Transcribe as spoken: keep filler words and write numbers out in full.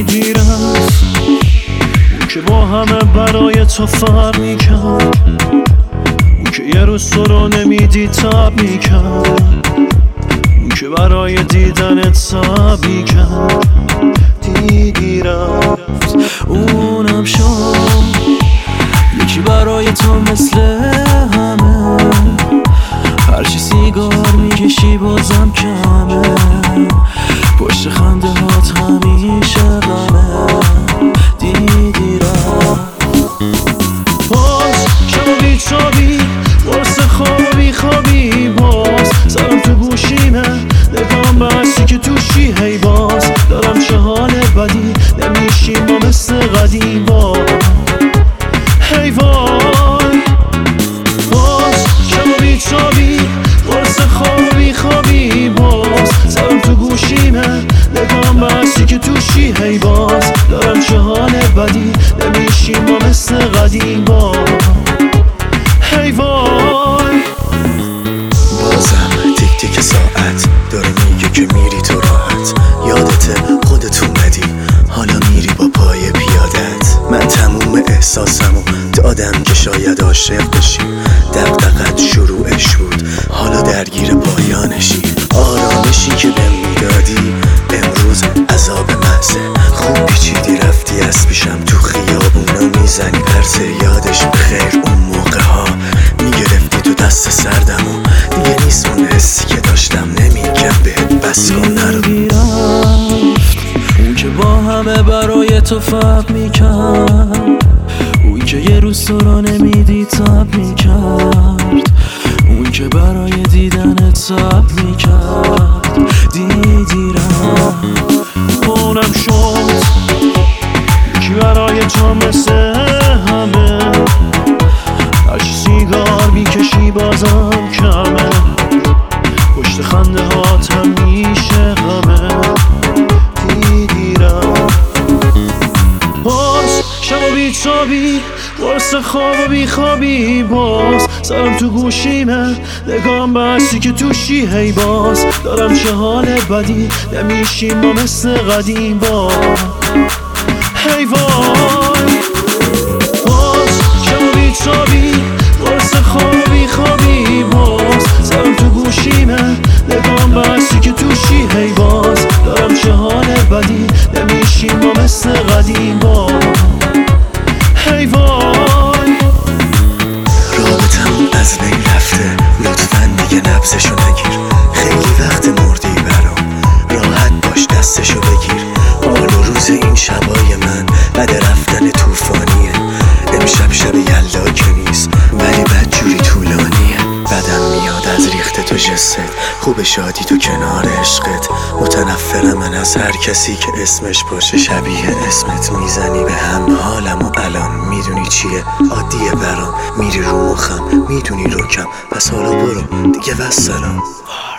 دیدی رفت، اون که با همه برای تو فرق میکرد، اون که یه روز تو رو نمیدید تب میکرد، اون که برای دیدنت صبر میکرد. دیدی رفت اونم شد یکی برای تو مثل همه، هرچی سیگار میکشی بازم کمه، پشت خنده هات همیشه غمه. دیدی رفت باز شب بیتابی واسه خواب بیخوابی، باز سرم تو گوشیمه نگام بستی که توشی، هی باز دارم چه حال بدی نمیشیم ما مثل قدیم. باز هی وای باز شب بیتابی واسه خواب بیخوابی، باز سرم تو گوشیمه نگام بستی که توشی، هی باز دارم چه حال بدی نمیشیم ما مثل قدیم. باز هی وای بازم تیک تیک ساعت داره میگه که میری تو راحت، یادت خودت اومدی حالا میری با پای پیادت. من تموم احساسمو دادم که شاید عاشق بشی، دغدغت شروعش بود حالا درگیر پایانشی. آرامشی که بهم میدادی امروز عذاب محضه، خوب پیچیدی رفتی از پیشم تو خیابونا میزنی پرسه. یادش بخیر اون موقع ها میگرفتی تو دست سردمو، دیگه نیست اون حسی که داشتم نمیگم بهت بس کن نرو. اون که با همه برای تو فرق میکرد، اون که یه روز تو را نمیدید تب میکرد، اون که برای دیدنت صبر میکرد. دیدی رفت اونم شد یکی برای تو مثل همه، هرچی سیگار میکشی بازم کمه، پشت خنده هات همیشه غمه. دیدی رفت باز شب بیتابی واسه خواب و بیخوابی، باز سرم تو گوشیمه نگام بستی که توشی، هی باز دارم چه حال بدی نمیشیم ما مثل قدیم. باز هی وای باز شب بیتابی واسه خواب و بیخوابی، باز سرم تو گوشیمه نگام بستی که توشی، هی باز دارم چه حال بدی نمیشیم ما مثل قدیم. باز هی وای رابطمون از بین رفته لطفاً دیگه نبضشو نگیر، خیلی وقت مردی برام راحت باش دستشو بگیر. حال و روز این شبای من بعد رفتن طوفانیه، امشب شب یلدا که نیست ولی بدجوری طولانیه. بدم میاد از ریخت تو جست، خوب شادی تو کنار عشقت. متنفرم من از هر کسی که اسمش باشه شبیه اسمت، میزنی به هم حالم و الان میدونی چیه عادیه برام، میری رو مخم میدونی روکم، پس حالا برو دیگه و سلام.